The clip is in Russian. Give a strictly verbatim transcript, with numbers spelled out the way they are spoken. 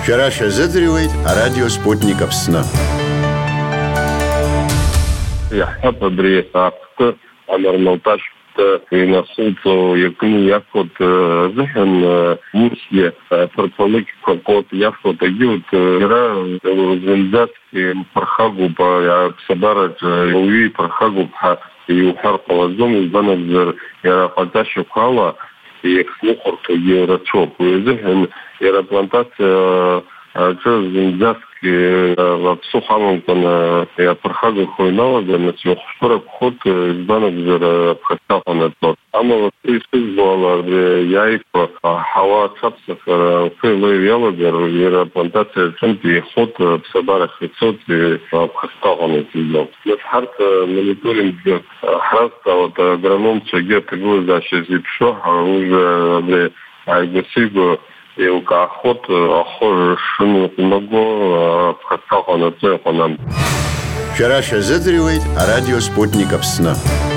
Шәара шәазыӡырҩуеит арадио Спутник Аԥсны. Иаҳҳәап абри аԥсҭы анармалташәҭ инасылҵо иакны иафот азыҳәан усгьы ԥырԥалыкьқәа код иафот агьыут иара зынӡаск ԥырхагоуп аԥсабараҿ ауаҩы иԥырхагоуп ҳәа иуҳәар ҟалаӡом, избанакәзар иара аҟаҵашьақәа ала ихныҟәарҭагьы рацәоуп. Уи азыҳәан иара аплантациа аҿы зынӡаск аԥсыхәа амамкәаны иаԥырхагахо иналаган ацәмахәшәырақәхот, избанакәзар аԥхасҭа ҟанаҵот. Амала исызбо ала иааиқәа аҳауа аҽаԥсахыр ахы илеиҩ иалагар, иара аплантациа аҿынтә ихот аԥсабарахь ицот аԥхасҭа ҟанаҵиӡом. Нас ҳарҭ мониторинг ҳразҵаауа агрономцәагьы аҭагылазаашьа зеиԥшу ужәа абри ааигәа-сигәа еилкаахот ахы шыҟанаго аԥхасҭа ҟанаҵо иҟанам. Шәара шәазыӡырҩуеит арадио Спутник Аԥсны.